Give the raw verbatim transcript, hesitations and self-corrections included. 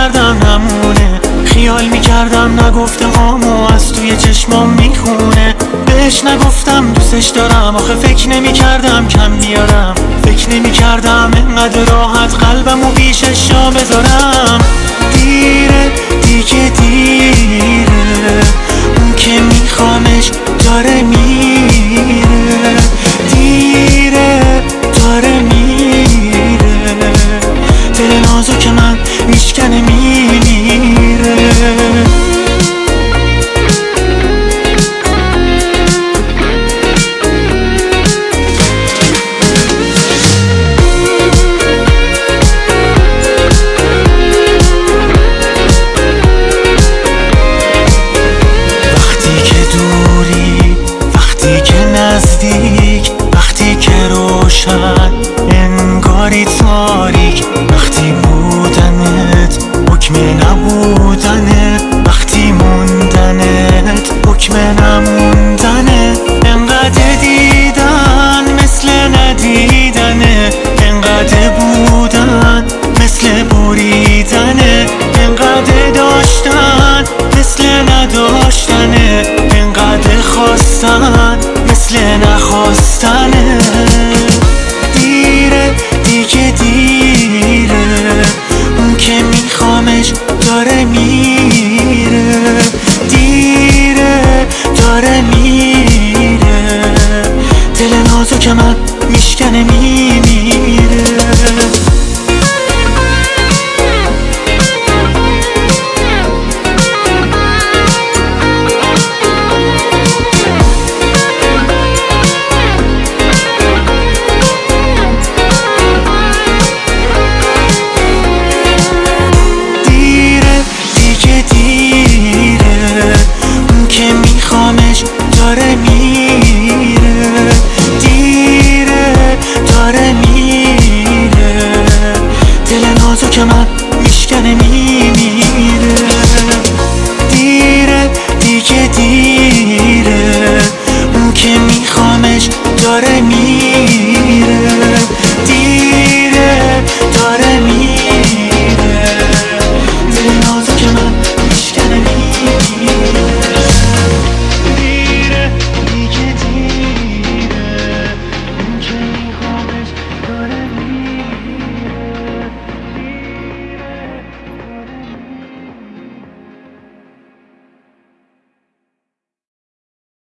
میکردم نمونه، خیال میکردم نگفته هامو از توی چشمام میخونه. بهش نگفتم دوستش دارم، آخه فکر نمیکردم کم بیارم، فکر نمیکردم اینقدر راحت قلبمو پیشش جا بذارم. دیره دیگه دیره، اون که میخوامش داره میره، دیره داره میره، دل نازو که من میشکنه میمیره. وقتی که روشن انگاری تاریک، وقتی بودنت حکم نبودنه، وقتی موندنت حکم نموندنه. انقدر دیدن مثل ندیدنه، انقدر بودن مثل بریدنه، انقدر داشتن مثل نداشتنه، انقدر خواستن مثل نخواستنه. دیره دیگه دیره، اون که میخوامش داره میره، دیره داره میره، دل نازو که من میشکنه میمیره. داره میره، دیره داره میره، دل نازو که من میشکنه میمیره. دیره دیگه دیره، اون که میخوامش داره میره.